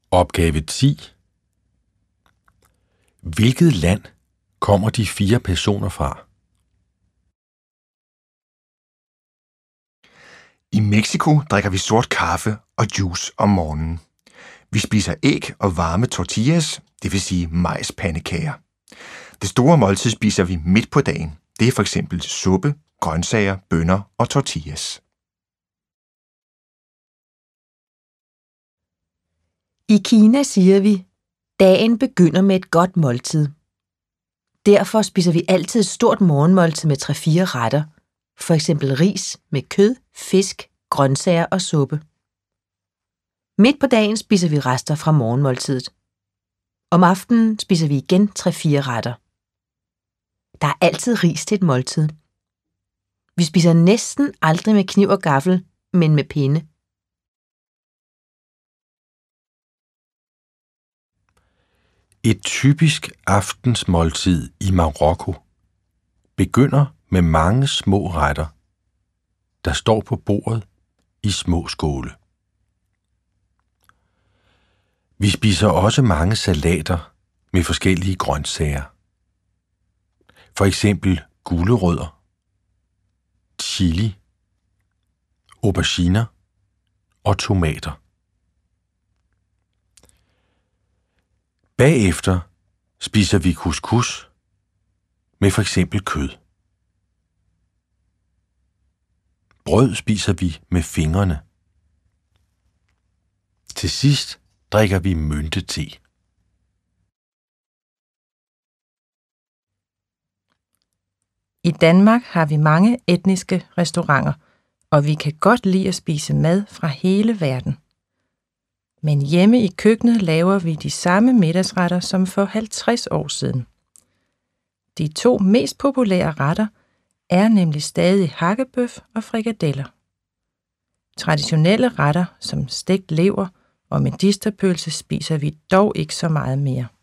Opgave 10. Hvilket land kommer de 4 personer fra? I Mexico drikker vi sort kaffe og juice om morgenen. Vi spiser æg og varme tortillas, det vil sige majspandekager. Det store måltid spiser vi midt på dagen. Det er for eksempel suppe, grøntsager, bønner og tortillas. I Kina siger vi, dagen begynder med et godt måltid. Derfor spiser vi altid et stort morgenmåltid med 3-4 retter. For eksempel ris med kød, fisk, grøntsager og suppe. Midt på dagen spiser vi rester fra morgenmåltidet. Om aftenen spiser vi igen 3-4 retter. Der er altid ris til et måltid. Vi spiser næsten aldrig med kniv og gaffel, men med pinde. Et typisk aftensmåltid i Marokko begynder med mange små retter, der står på bordet i små skåle. Vi spiser også mange salater med forskellige grøntsager. For eksempel gulerødder, chili, auberginer og tomater. Bagefter spiser vi couscous med for eksempel kød. Brød spiser vi med fingrene. Til sidst drikker vi myntete. I Danmark har vi mange etniske restauranter, og vi kan godt lide at spise mad fra hele verden. Men hjemme i køkkenet laver vi de samme middagsretter som for 50 år siden. De 2 mest populære retter er nemlig stadig hakkebøf og frikadeller. Traditionelle retter som stegt lever og medisterpølse spiser vi dog ikke så meget mere.